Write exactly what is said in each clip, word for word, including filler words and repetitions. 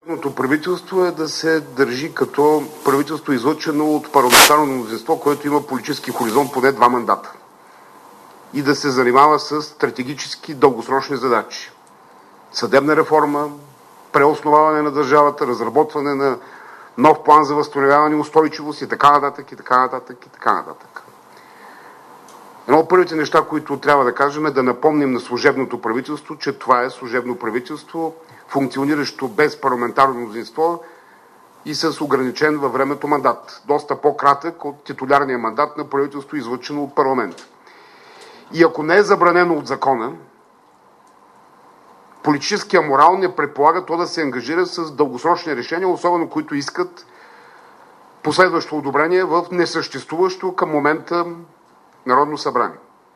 Правителство е да се държи като правителство, излъчено от парламентарно мнозинство, което има политически хоризонт поне два мандата. И да се занимава с стратегически дългосрочни задачи. Съдебна реформа, преосноваване на държавата, разработване на нов план за възстановяване и устойчивост и така нататък, и така нататък, и така нататък. Едно от първите неща, които трябва да кажем, е да напомним на служебното правителство, че това е служебно правителство, функциониращо без парламентарно мнозинство и с ограничен във времето мандат. Доста по-кратък от титулярния мандат на правителство, излъчено от парламента. И ако не е забранено от закона, политическия морал не предполага то да се ангажира с дългосрочни решения, особено които искат последващо одобрение в несъществуващо към момента Народно събрание.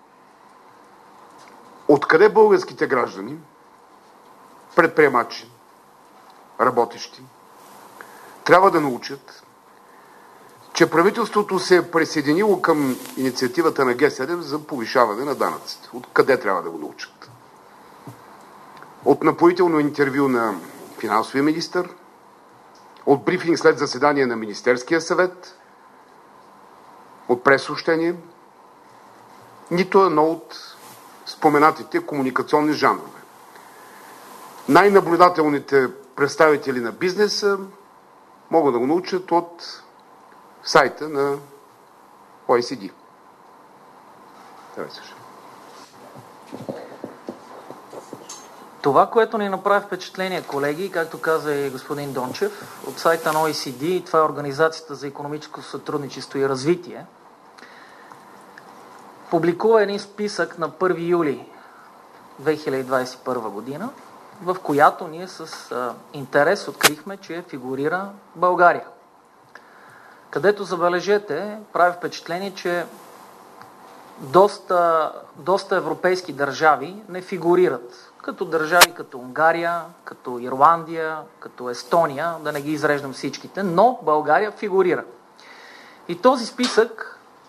Откъде българските граждани, предприемачи, работещи, трябва да научат, че правителството се е присъединило към инициативата на Ге седем за повишаване на данъците? Откъде трябва да го научат? От напоително интервю на финансовия министър, от брифинг след заседание на Министерския съвет, от прессъобщение, нито едно от споменатите комуникационни жанрове. Най-наблюдателните представители на бизнеса могат да го научат от сайта на О И Си Ди. Това, което ни направи впечатление, колеги, както каза и господин Дончев, от сайта на О И Си Ди, това е Организацията за икономическо сътрудничество и развитие, публикува един списък на първи юли две хиляди двадесет и първа година, в която ние с а, интерес открихме, че фигурира България. Където, забележете, прави впечатление, че доста, доста европейски държави не фигурират. Като държави като Унгария, като Ирландия, като Естония, да не ги изреждам всичките, но България фигурира. И този списък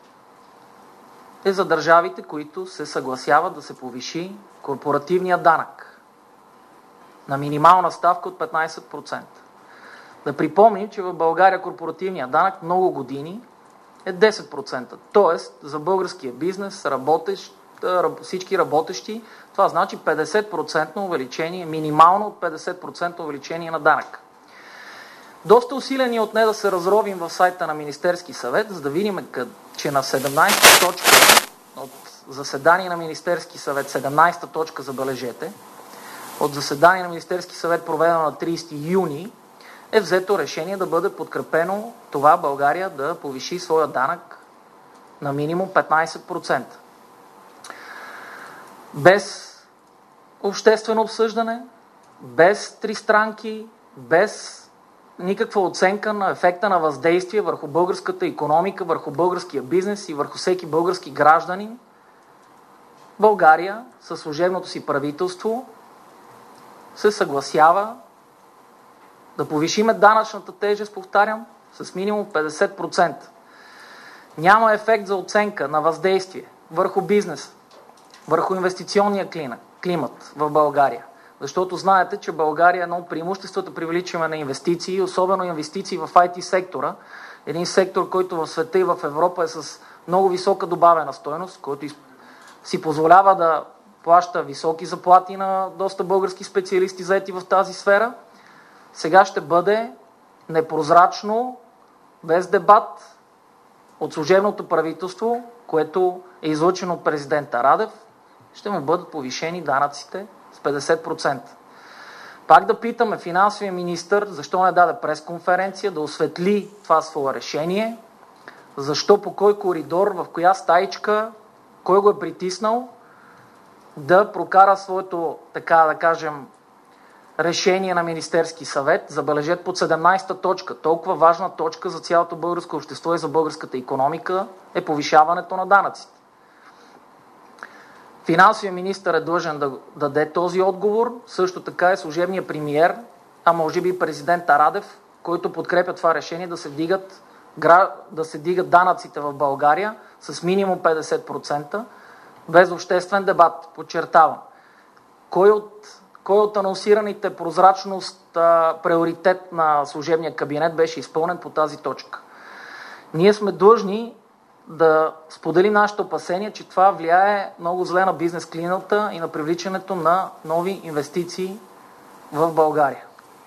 е за държавите, които се съгласяват да се повиши корпоративния данък на минимална ставка от петнадесет процента. Да припомним, че в България корпоративният данък много години е десет процента. Тоест, за българския бизнес, работещ, всички работещи, това значи петдесет процента увеличение, минимално от петдесет процента увеличение на данък. Доста усилени от не да се разровим в сайта на Министерски съвет, за да видим, че на седемнадесета точка от заседание на Министерски съвет, седемнадесета точка, забележете, от заседание на Министерски съвет, проведено на тридесети юни, е взето решение да бъде подкрепено това България да повиши своя данък на минимум петнадесет процента. Без обществено обсъждане, без тристранки, без никаква оценка на ефекта на въздействие върху българската икономика, върху българския бизнес и върху всеки български гражданин, България със служебното си правителство се съгласява да повишиме данъчната тежест, повтарям, с минимум петдесет процента. Няма ефект за оценка на въздействие върху бизнеса, върху инвестиционния климат в България. Защото знаете, че България е едно от преимуществата привличане на инвестиции, особено инвестиции в Ай Ти сектора. Един сектор, който в света и в Европа е с много висока добавена стойност, който си позволява да плаща високи заплати на доста български специалисти, заети в тази сфера. Сега ще бъде непрозрачно, без дебат от служебното правителство, което е излъчено от президента Радев, ще му бъдат повишени данъците с петдесет процента. Пак да питаме финансовия министър, защо не даде пресконференция да осветли това свое решение, защо, по кой коридор, в коя стаичка, кой го е притиснал да прокара своето, така да кажем, решение на Министерски съвет, забележете, под седемнадесета точка, толкова важна точка за цялото българско общество и за българската икономика е повишаването на данъците. Финансовият министър е длъжен да даде този отговор, също така е служебният премиер, а може би президента Радев, който подкрепя това решение да се вдигат, да се вдигат данъците в България с минимум петдесет процента, без обществен дебат, подчертавам. Кой от кой от анонсираните прозрачност, а, приоритет на служебния кабинет беше изпълнен по тази точка. Ние сме длъжни да споделим нашето опасение, че това влияе много зле на бизнес климата и на привличането на нови инвестиции в България.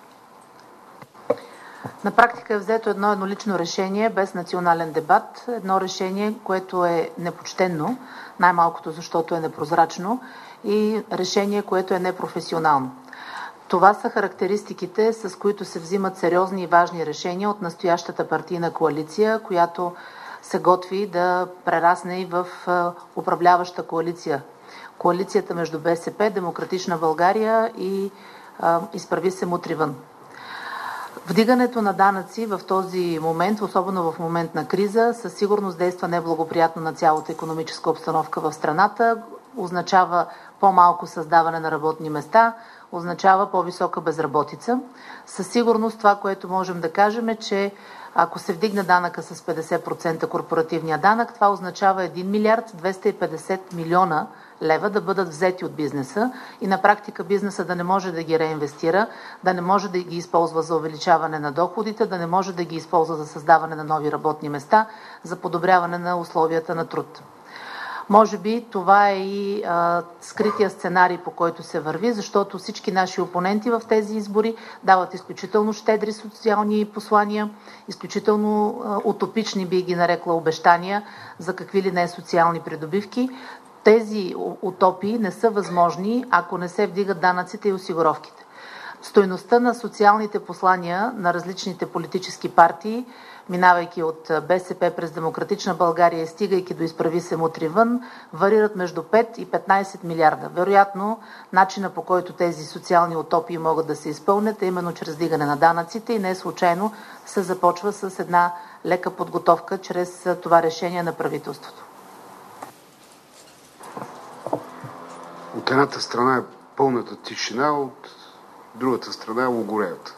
На практика е взето едно еднолично решение без национален дебат. Едно решение, което е непочтенно, най-малкото защото е непрозрачно, и решение, което е непрофесионално. Това са характеристиките, с които се взимат сериозни и важни решения от настоящата партийна коалиция, която се готви да прерасне и в управляваща коалиция. Коалицията между БСП, Демократична България и Изправи се мутри вън. Вдигането на данъци в този момент, особено в момент на криза, със сигурност действа неблагоприятно на цялата икономическа обстановка в страната, означава по-малко създаване на работни места, означава по-висока безработица. Със сигурност това, което можем да кажем, е, че ако се вдигне данъка с петдесет процента корпоративния данък, това означава един милиард двеста и петдесет милиона лева да бъдат взети от бизнеса и на практика бизнеса да не може да ги реинвестира, да не може да ги използва за увеличаване на доходите, да не може да ги използва за създаване на нови работни места, за подобряване на условията на труд. Може би това е и а, скрития сценарий, по който се върви, защото всички наши опоненти в тези избори дават изключително щедри социални послания, изключително а, утопични, би ги нарекла, обещания за какви ли не социални придобивки. Тези утопии не са възможни, ако не се вдигат данъците и осигуровките. Стойността на социалните послания на различните политически партии, минавайки от БСП през Демократична България и стигайки до Изправи се мутри вън, варират между пет и петнайсет милиарда. Вероятно, начина, по който тези социални утопии могат да се изпълнят, е именно чрез дигане на данъците и не случайно се започва с една лека подготовка чрез това решение на правителството. От едната страна е пълната тишина, от другата страна е логореята.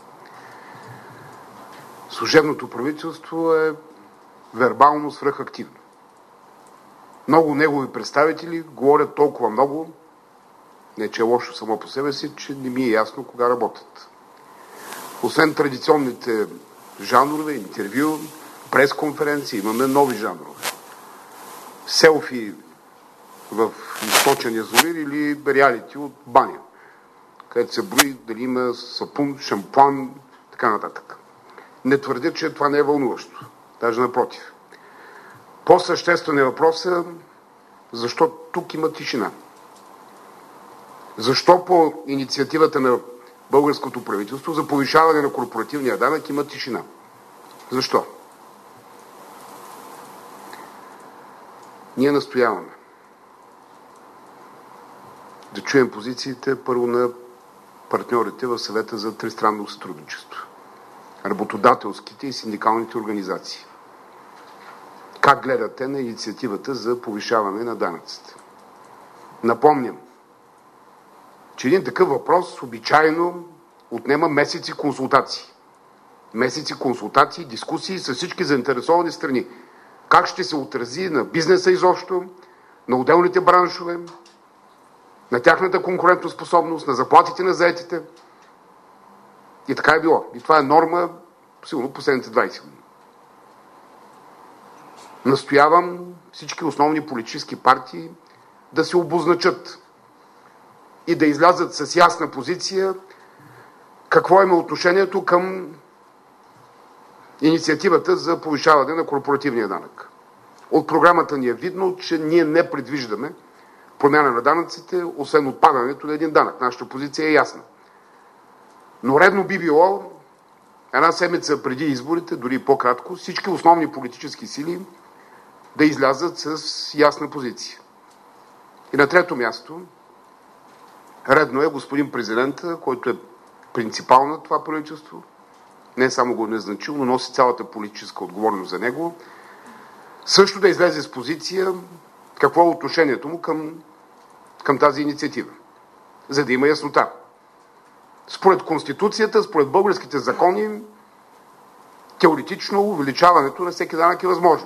Служебното правителство е вербално свръхактивно. Много негови представители говорят толкова много, не че е лошо само по себе си, че не ми е ясно кога работят. Освен традиционните жанрове, интервю, пресконференции, имаме нови жанрове. Селфи в източен язовир или реалити от баня, където се брои дали има сапун, шампуан, така нататък. Не твърдя, че това не е вълнуващо. Даже напротив. По-съществен е въпросът, защо тук има тишина. Защо по инициативата на българското правителство за повишаване на корпоративния данък има тишина? Защо? Ние настояваме да чуем позициите първо на партньорите в съвета за тристранно сътрудничество, работодателските и синдикалните организации. Как гледат те на инициативата за повишаване на данъците? Напомням, че един такъв въпрос обичайно отнема месеци консултации. Месеци консултации, дискусии с всички заинтересовани страни. Как ще се отрази на бизнеса изобщо, на отделните браншове, на тяхната конкурентоспособност, на заплатите на заетите. И така е било. И това е норма, сигурно, последните двайсет години. Настоявам всички основни политически партии да се обозначат и да излязат с ясна позиция какво е отношението към инициативата за повишаване на корпоративния данък. От програмата ни е видно, че ние не предвиждаме промяна на данъците, освен отпадането на един данък. Нашата позиция е ясна. Но редно би било една седмица преди изборите, дори по-кратко, всички основни политически сили да излязат с ясна позиция. И на трето място, редно е господин президента, който е принципал на това правителство, не само го назначил, но носи цялата политическа отговорност за него, също да излезе с позиция какво е отношението му към, към тази инициатива, за да има яснота. Според Конституцията, според българските закони, теоретично увеличаването на всеки данък е възможно.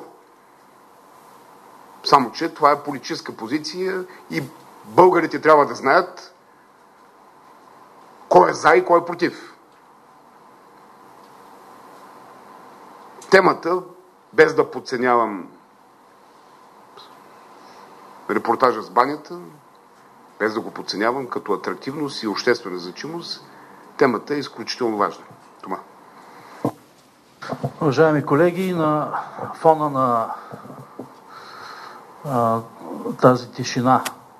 Само че това е политическа позиция и българите трябва да знаят Кой е за и кой е против? Темата, без да подценявам репортажа с банята, без да го подценявам като атрактивност и обществена значимост, темата е изключително важна. Тома. Уважаеми колеги, на фона на а, тази тишина,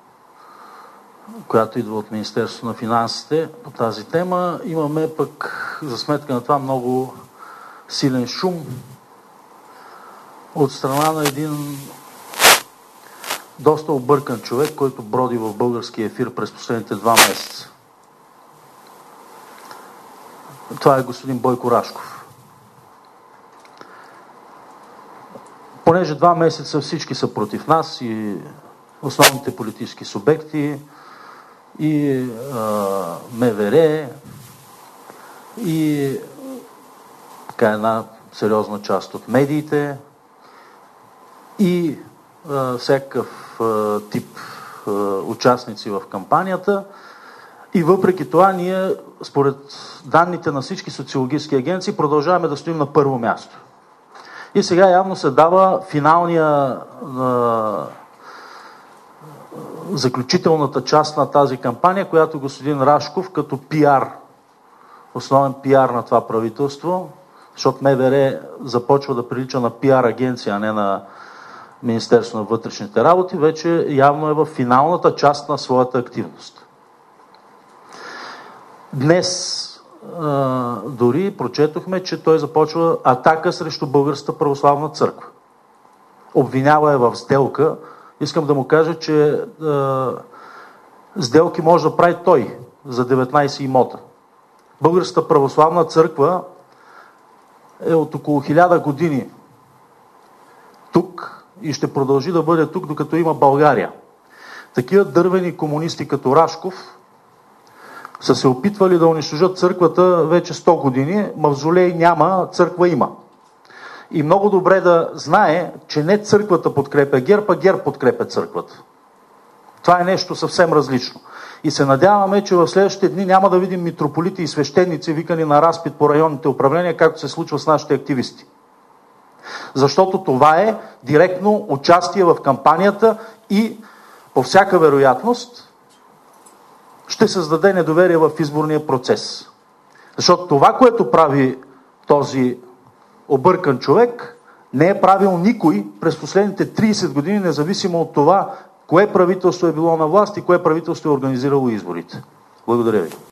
която идва от Министерството на финансите по тази тема, имаме пък за сметка на това много силен шум от страна на един доста объркан човек, който броди в българския ефир през последните два месеца. Това е господин Бойко Рашков. Понеже два месеца всички са против нас, и основните политически субекти, и а, МВР, и така една сериозна част от медиите, и а, всякакъв а, тип а, участници в кампанията. И въпреки това ние, според данните на всички социологически агенции, продължаваме да стоим на първо място. И сега явно се дава финалния а, заключителната част на тази кампания, която господин Рашков като пиар, основен пиар на това правителство, защото МВР започва да прилича на пиар агенция, а не на Министерство на вътрешните работи, вече явно е в финалната част на своята активност. Днес а, дори прочетохме, че той започва атака срещу Българската православна църква. Обвинява е в сделка. Искам да му кажа, че а, сделки може да прави той за деветнайсет имота. Българската православна църква е от около хиляда години тук и ще продължи да бъде тук, докато има България. Такива дървени комунисти като Рашков са се опитвали да унищожат църквата вече сто години. Мавзолей няма, църква има. И много добре да знае, че не църквата подкрепя ГЕРБ, а ГЕРБ подкрепя църквата. Това е нещо съвсем различно. И се надяваме, че в следващите дни няма да видим митрополити и свещеници викани на разпит по районните управления, както се случва с нашите активисти. Защото това е директно участие в кампанията и по всяка вероятност ще създаде недоверие в изборния процес. Защото това, което прави този объркан човек, не е правил никой през последните трийсет години, независимо от това кое правителство е било на власт и кое правителство е организирало изборите. Благодаря ви.